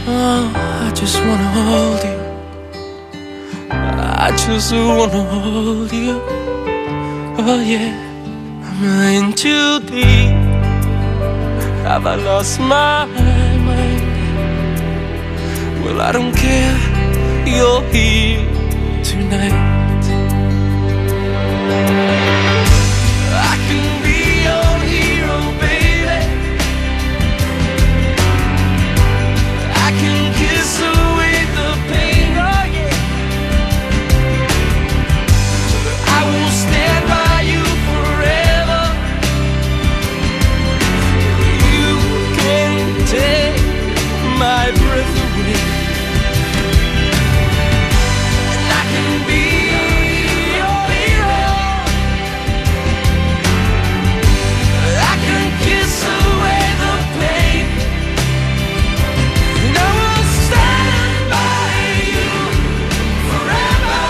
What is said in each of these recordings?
Oh, I just wanna hold you. I just wanna hold you. Oh yeah, I'm in too deep. Have I lost my mind? Well, I don't care, you're here tonight. I can be your hero, baby. I can kiss away the pain, oh yeah. I will stand by you forever. You can take my breath away. And I can be your hero. I can kiss away the pain. And I will stand by you forever.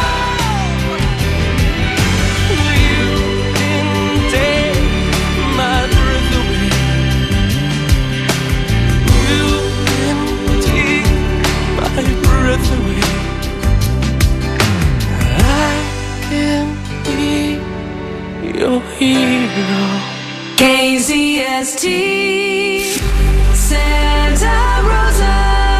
You can take my breath away. You can take my breath away. I can be your hero. KZST Santa Rosa.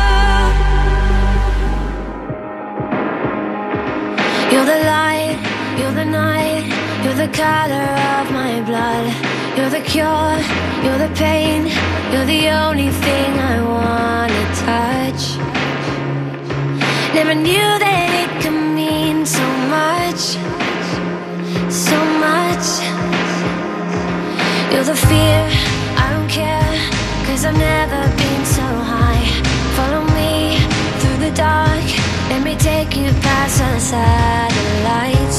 You're the light, you're the night, you're the color of my blood. You're the cure, you're the pain, you're the only thing I wanna touch. Never knew that it could mean so much, so much. You're the fear, I don't care, 'cause I've never been so high. Follow me through the dark, let me take you past the satellites.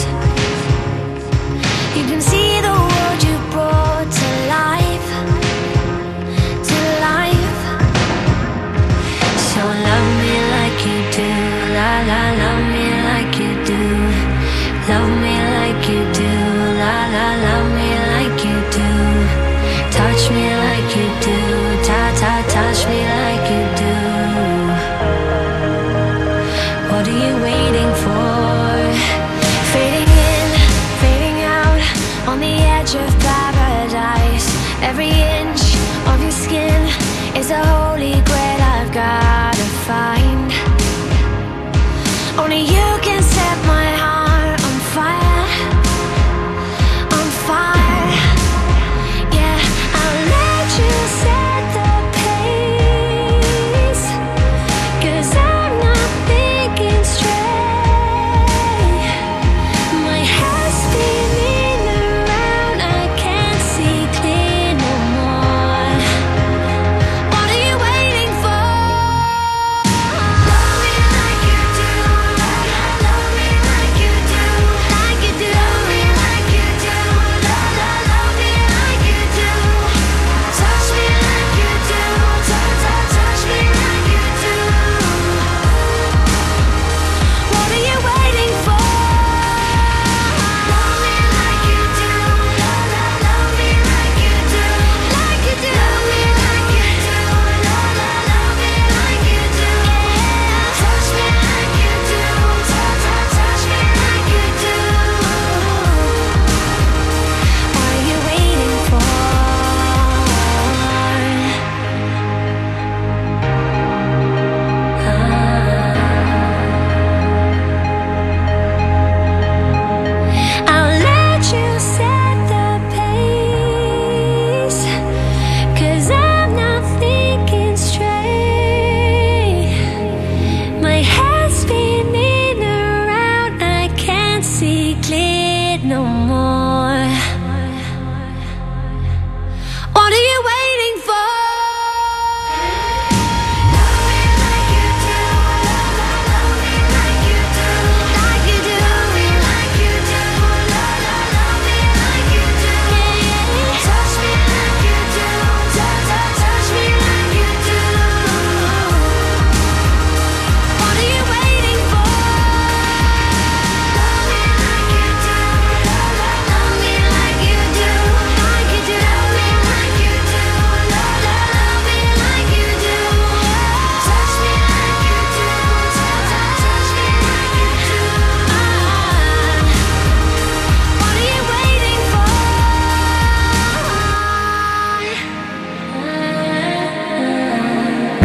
You can see the world you brought to life, to life.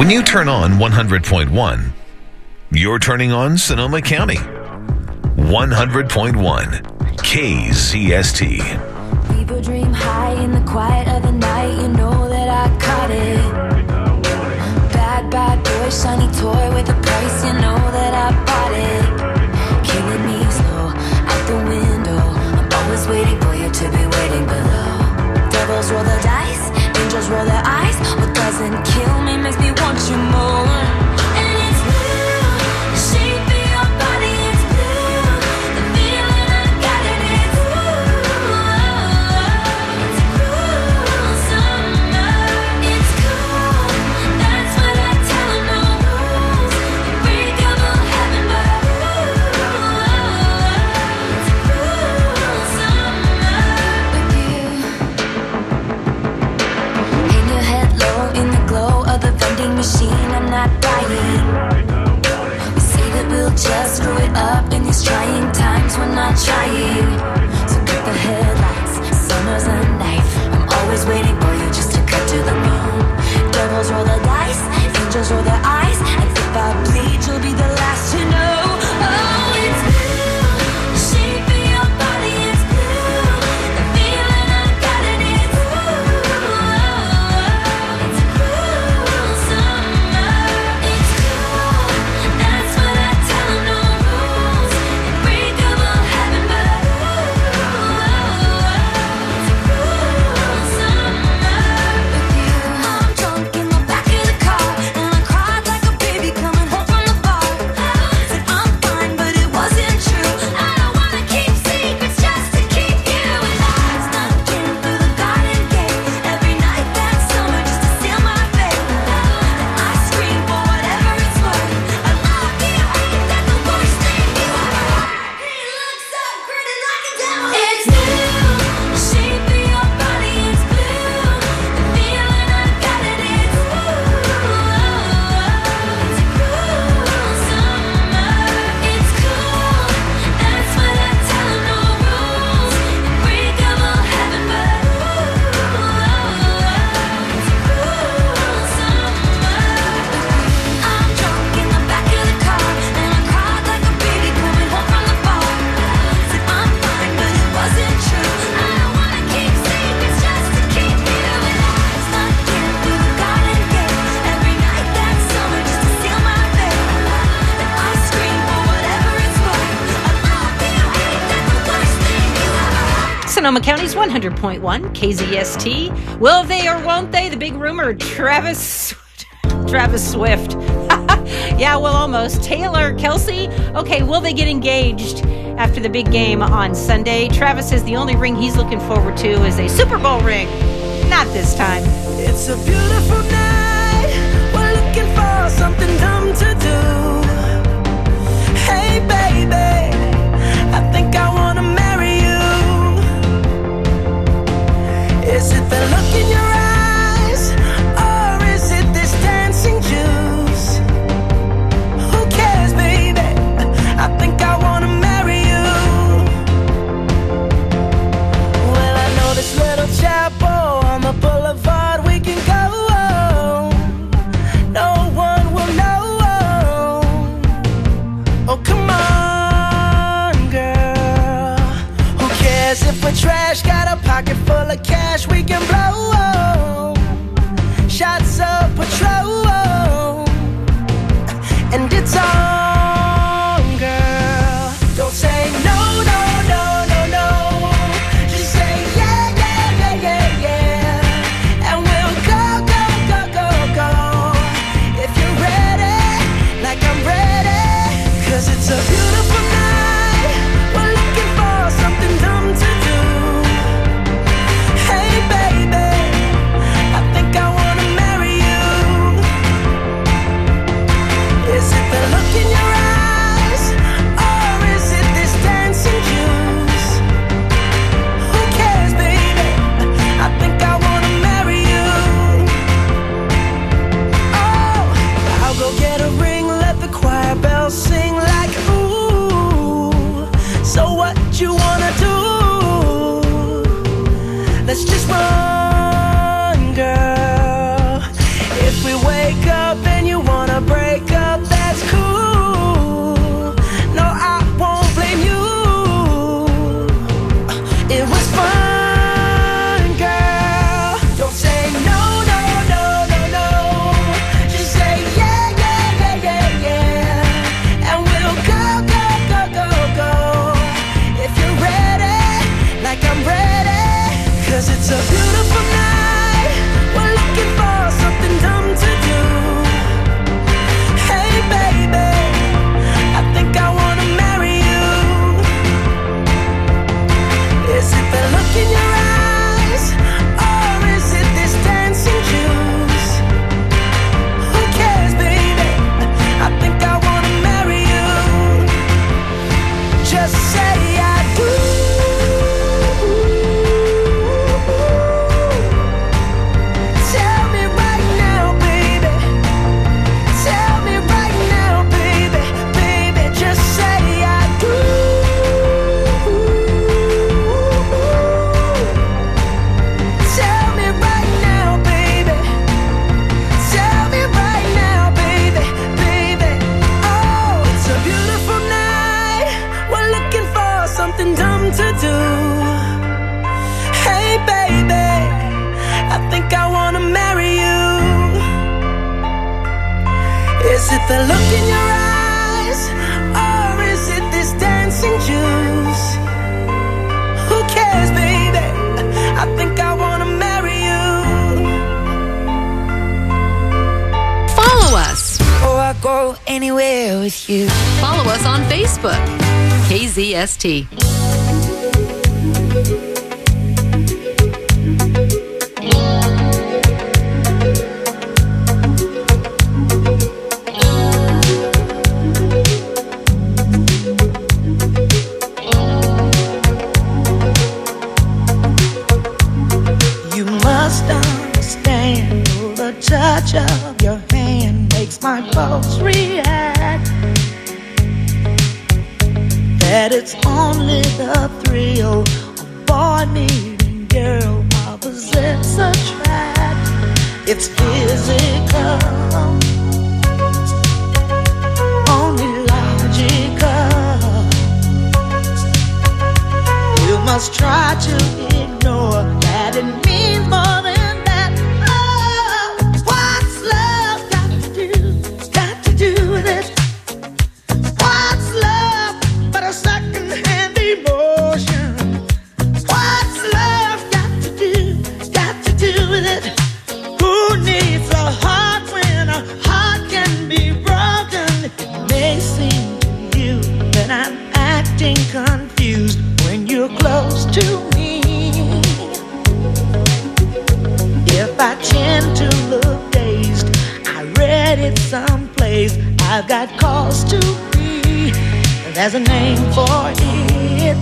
When you turn on 100.1, you're turning on Sonoma County. 100.1 KZST. People dream high in the quiet of the night. You know that I caught it. Bad, bad boy, shiny toy with a price. You know that I bought it. Killing me slow, out the window. I'm always waiting for you to be waiting below. Devils roll the dice, angels roll their eyes. What doesn't kill me makes me want you more. And it's blue, the shape of your body is blue. The feeling I got it is it's cruel summer. It's cool, that's what I tell 'em, no rules. Unbreakable heaven, but it's cruel summer with you. Hang your head low in the glow of the vending machine. I'm not buying. We say that we'll just screw it up in these trying times. We're not trying. So cut the headlights. Summer's a knife. I'm always waiting for you just to cut to the bone. Devils roll the dice, angels roll their eyes. And if I bleed, you'll be the last to know. Oh, it's blue. The shape of your body is blue. The feeling I got it is it's cruel summer. It's cool, that's what I tell 'em, no rules. Unbreakable heaven, but it's cruel summer with you. I'm drunk in the back of the car, and I cried like a baby coming home from the bar. Said I'm fine, but it wasn't true. I don't wanna keep secrets just to keep you alive. Snuck in through the garden gate every night that summer just to seal my fate. And I scream for whatever it's worth. I love you, ain't that the worst thing you ever heard? He looks up, grinning like a devil. It's blue, the shape of your body is blue. The feeling I got it is it's cruel summer. It's cool, that's what I tell 'em, no rules. Unbreakable heaven, but it's cruel summer. I'm drunk in the back of the car, and I cried like a baby coming home from the bar. Said I'm fine, but it wasn't true. I don't wanna keep secrets just to keep you alive. Snuck in through the garden gate every night that summer just to seal my fate. And I scream for whatever it's worth. I love you, ain't that the worst thing you ever heard? Sonoma County's 100.1 KZST. Will they or won't they? The big rumor, Travis Swift. Yeah, well, almost. Taylor, Kelsey. Okay, will they get engaged after the big game on Sunday? Travis says the only ring he's looking forward to is a Super Bowl ring. Not this time. It's a beautiful night. We're looking for something dumb to do. Hey, baby, I think I wanna marry you. Is it the look in your eyes, or is it this dancing juice? Who cares, baby? I think I wanna marry you. Well, I know this little chapel on the boulevard we can go. No one will know. Oh, come on, girl. Who cares if we're trash? Got a pocket full of cash we can blow. Shots of Patrol, and it's on, girl. Don't say no, no, no, no, no. Just say yeah, yeah, yeah, yeah, yeah. And we'll go, go, go, go, go. If you're ready, like I'm ready. 'Cause it's a beautiful night. We're looking for something dumb to do. Hey, baby, I think I wanna marry you. Is it the look in your eyes, or is it this dancing juice? Who cares, baby? I think I wanna marry you. Oh, I'll go get a ring, let the choir bells sing like ooh. Is it the look in your eyes, or is it this dancing juice? Who cares, baby? I think I wanna marry you. Follow us. Oh, I go anywhere with you. Follow us on Facebook. KZST. You must understand, the touch of your hand makes my pulse react. That it's only the thrill of boy meeting girl opposites attract. It's physical, only logical. You must try to ignore that it means more than that. Oh, what's love got to do? Got to do with it. What's love but a second-hand emotion? What's love got to do? Got to do with it. Who needs a heart when a heart can be broken? It may seem to you that I'm acting confused when you're close to me. If I tend to look dazed, I read it someplace. I've got cause to be. There's a name for it.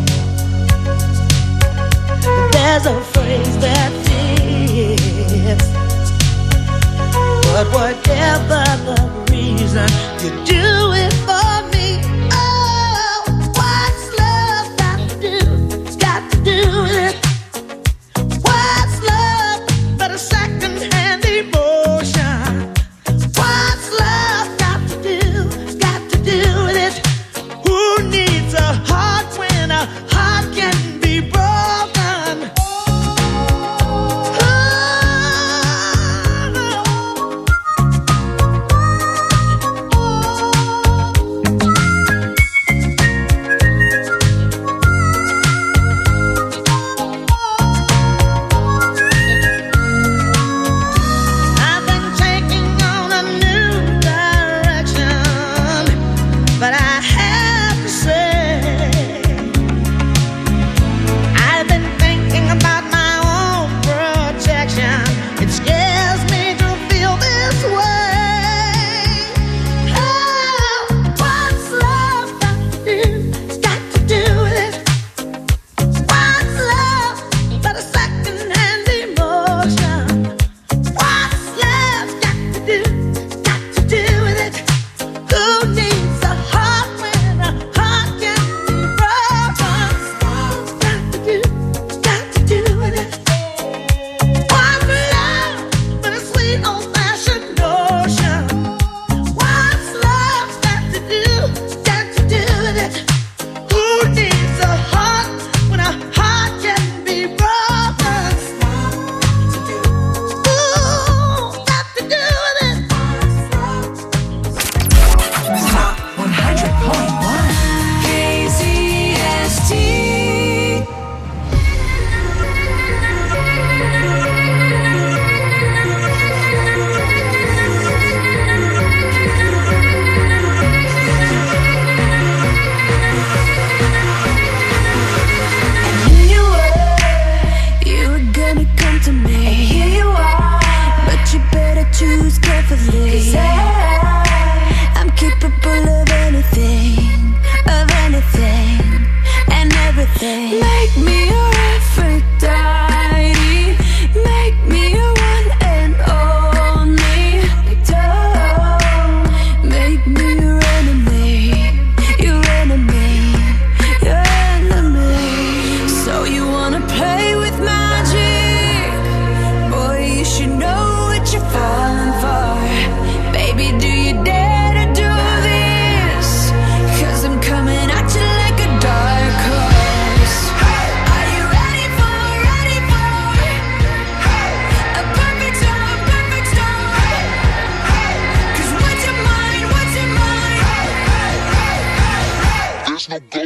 There's a phrase that fits. But whatever the reason, you do it for me. Oh, what's love got to do? Got to do with it. What's love but a second-hand emotion? What's love got to do? Got to do with it. Who needs a heart when a heart can be broken? Oh,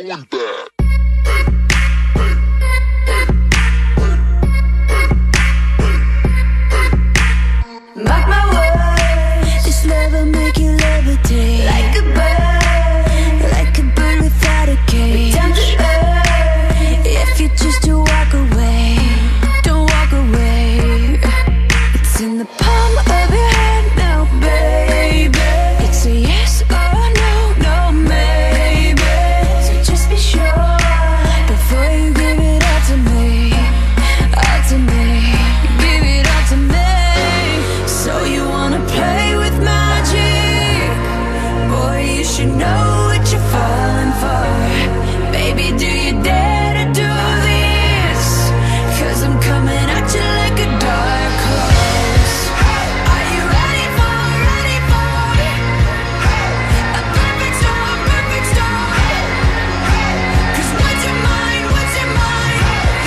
going bad. Mark my words, this love will make you levitate like a bird without a cage. Down to earth, if you choose to walk away, don't walk away. It's in the palm of your hand now, baby. It's a yes or no, no maybe. So just be sure before you give it all to me, all to me. Give it all to me. So you wanna play with magic? Boy, you should know what you're falling for. Baby, do you dare to do this? 'Cause I'm coming at you like a dark horse. Are you ready for a perfect storm, perfect storm? 'Cause what's your mind, what's your mind?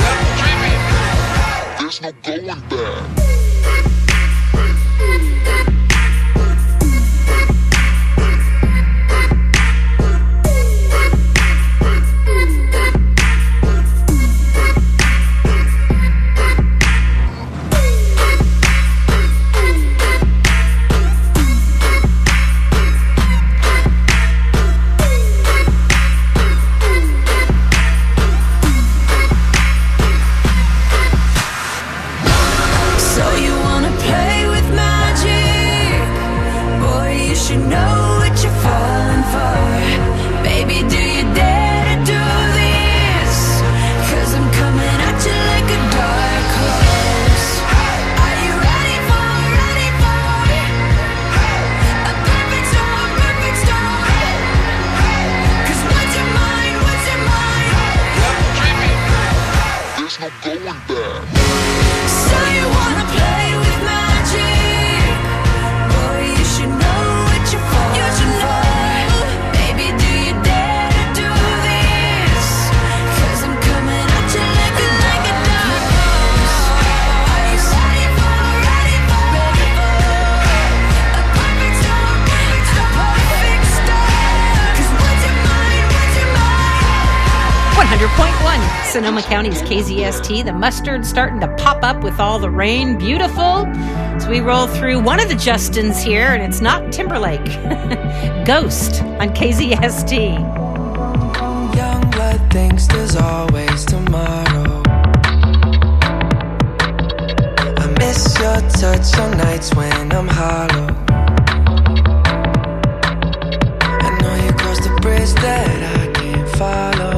There's no going back. So you wanna play with magic? Boy, you should know what you're falling for. Baby, do you dare to do this? 'Cause I'm coming at you like a dark horse. Are you ready for a perfect storm, perfect storm? 'Cause what's your mind, what's your mind? There's no going back. So you wanna play with magic? Boy, you should know what you're falling for. Baby, do you dare to do this? 'Cause I'm coming at you like a dark horse. Are you ready for a perfect storm, perfect storm? 'Cause what's your mind, what's your mind? 100.1 Sonoma County's KZST. The mustard starting to pop up with all the rain. Beautiful. So we roll through one of the Justins here, and it's not Timberlake. Ghost on KZST. Young blood thinks there's always tomorrow. I miss your touch on nights when I'm hollow. I know you crossed the bridge that I can't follow.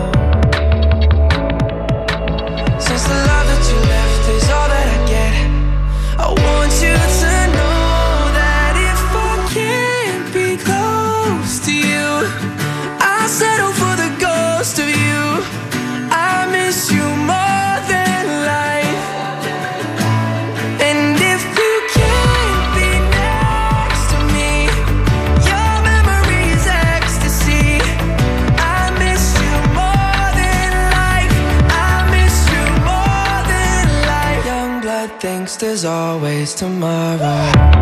Since the love that you left is all that I get, I want you to know that if I can't be close to you, I'll settle for the ghost of you. I miss you more than life. And if you can't be next to me, your memory is ecstasy. I miss you more than life. I miss you more than life. Young blood thinks there's always tomorrow.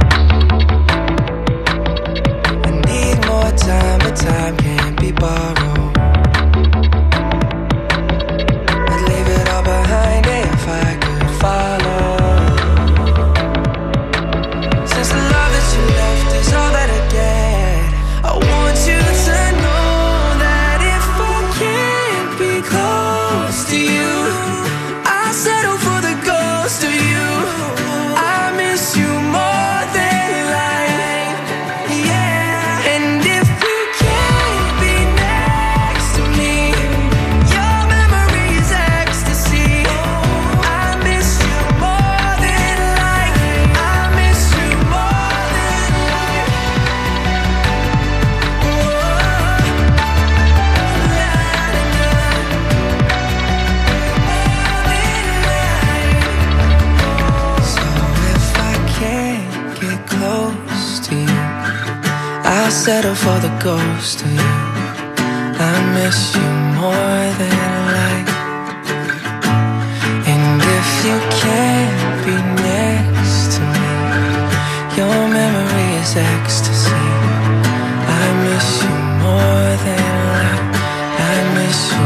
I need more time, but time can't be borrowed. I'd leave it all behind if I could follow. Since the love that you left is all that I get, I want you to know that if I can't be close to you, I'll settle for the ghost of you. I miss you more than life, yeah. And if you can't be next to me, your memory is ecstasy. I miss you more than life. I miss you more than life. So if I can't get close to you, I'll settle for the ghost of you. I miss you more than life. And if you can't be next to me, your memory is ecstasy. I miss you more than life. I miss you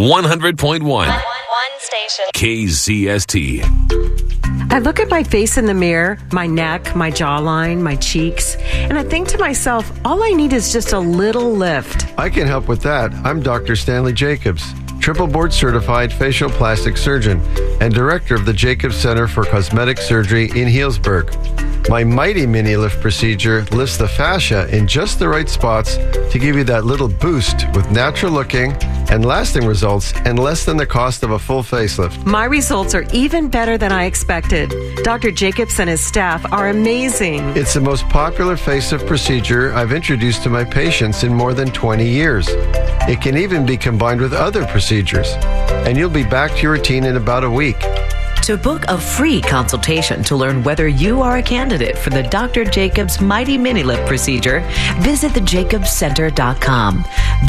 100.1. One station. KZST. I look at my face in the mirror, my neck, my jawline, my cheeks, and I think to myself, all I need is just a little lift. I can help with that. I'm Dr. Stanley Jacobs, triple board certified facial plastic surgeon and director of the Jacobs Center for Cosmetic Surgery in Healdsburg. My Mighty Mini Lift procedure lifts the fascia in just the right spots to give you that little boost with natural looking and lasting results and less than the cost of a full facelift. My results are even better than I expected. Dr. Jacobs and his staff are amazing. It's the most popular facelift procedure I've introduced to my patients in more than 20 years. It can even be combined with other procedures, and you'll be back to your routine in about a week. To book a free consultation to learn whether you are a candidate for the Dr. Jacobs Mighty Mini Lift procedure, visit thejacobscenter.com.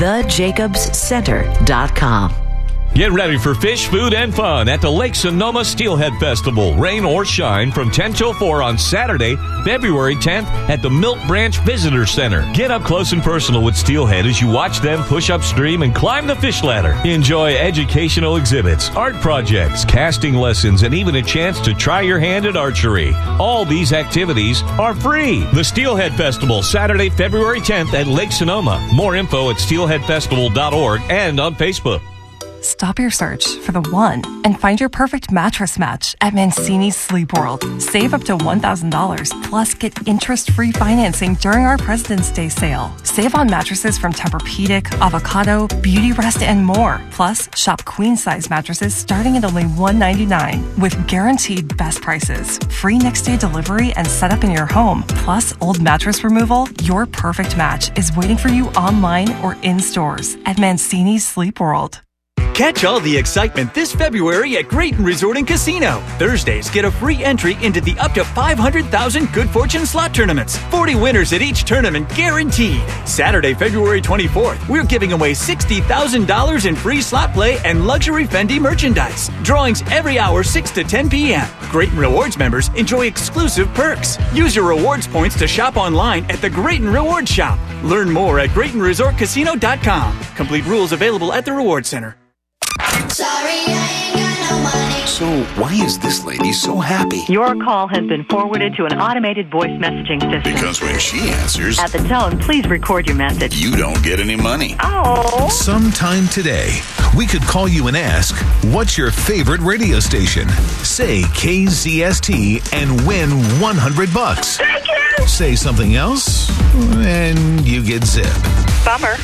Thejacobscenter.com. Get ready for fish, food, and fun at the Lake Sonoma Steelhead Festival. Rain or shine from 10 till 4 on Saturday, February 10th at the Milk Branch Visitor Center. Get up close and personal with steelhead as you watch them push upstream and climb the fish ladder. Enjoy educational exhibits, art projects, casting lessons, and even a chance to try your hand at archery. All these activities are free. The Steelhead Festival, Saturday, February 10th at Lake Sonoma. More info at steelheadfestival.org and on Facebook. Stop your search for the one and find your perfect mattress match at Mancini's Sleep World. Save up to $1,000 plus get interest-free financing during our President's Day sale. Save on mattresses from Tempur-Pedic, Avocado, Beauty Rest, and more. Plus, shop queen-size mattresses starting at only $199 with guaranteed best prices, free next-day delivery and setup in your home. Plus, old mattress removal. Your perfect match is waiting for you online or in stores at Mancini's Sleep World. Catch all the excitement this February at Grayton Resort and Casino. Thursdays, get a free entry into the up to 500,000 Good Fortune slot tournaments. 40 winners at each tournament guaranteed. Saturday, February 24th, we're giving away $60,000 in free slot play and luxury Fendi merchandise. Drawings every hour, 6 to 10 p.m. Grayton Rewards members enjoy exclusive perks. Use your rewards points to shop online at the Grayton Rewards Shop. Learn more at GraytonResortCasino.com. Complete rules available at the Reward Center. Sorry, I ain't got no money. So why is this lady so happy? Your call has been forwarded to an automated voice messaging system. Because when she answers, at the tone, please record your message. You don't get any money. Oh. Sometime today, we could call you and ask, what's your favorite radio station? Say KZST and win $100. Thank you. Say something else, and you get zipped. Bummer.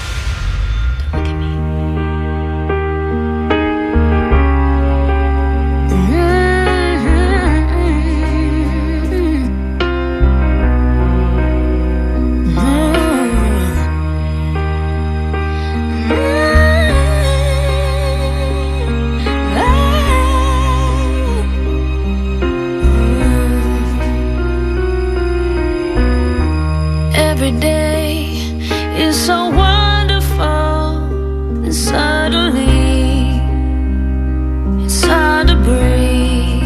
Every day is so wonderful, and suddenly it's hard to breathe.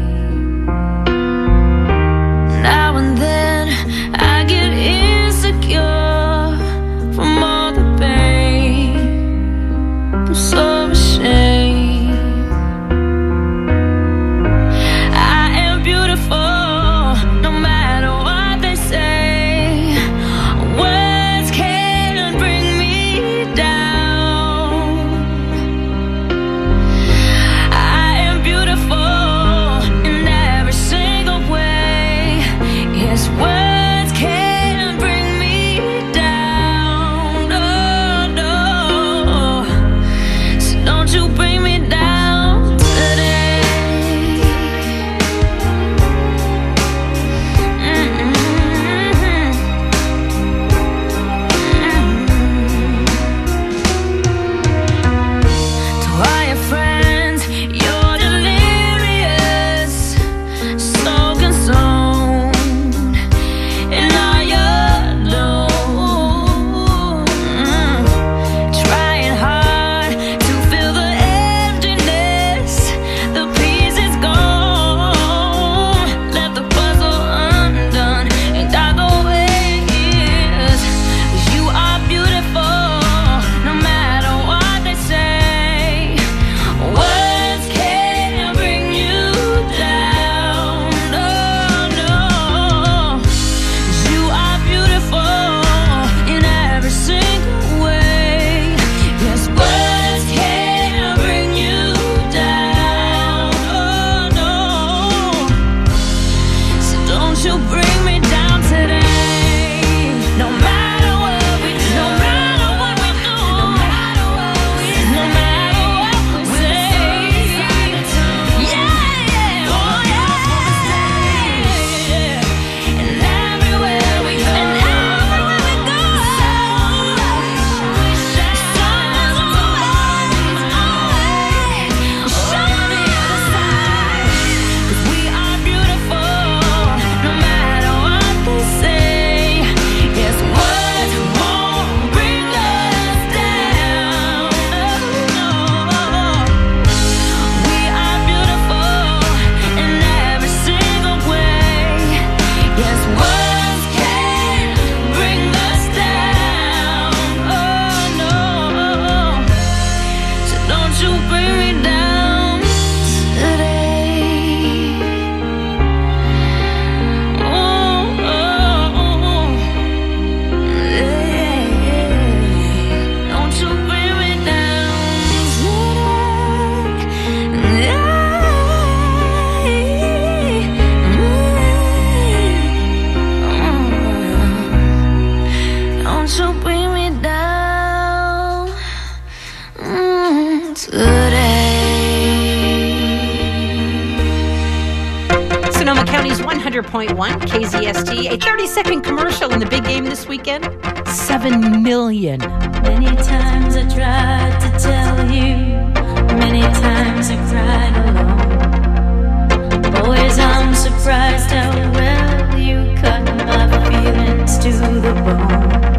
Now and then I get insecure from all the pain. I'm so ashamed. I am beautiful, no matter what they say. Words can't bring 104.1 KZST. A 30-second commercial in the big game this weekend. 7 million. Many times I tried to tell you. Many times I cried alone. Always I'm surprised how well you cut my feelings to the bone.